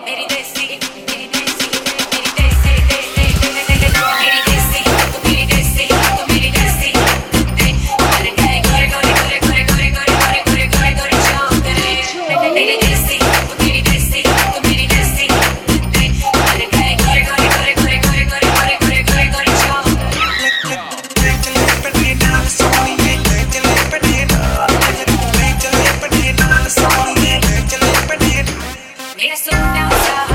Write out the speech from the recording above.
मेरी देसी मेरी देसी मेरी देसी मेरी देसी तू मेरी देसी तू मेरी देसी गोरे गोरे गोरे गोरे गोरे गोरे गोरे गोरे गोरे गोरे चौधरी मेरी देसी तू मेरी देसी तू मेरी देसी गोरे गोरे गोरे गोरे गोरे गोरे गोरे गोरे गोरे गोरे चौधरी मेरा सुनना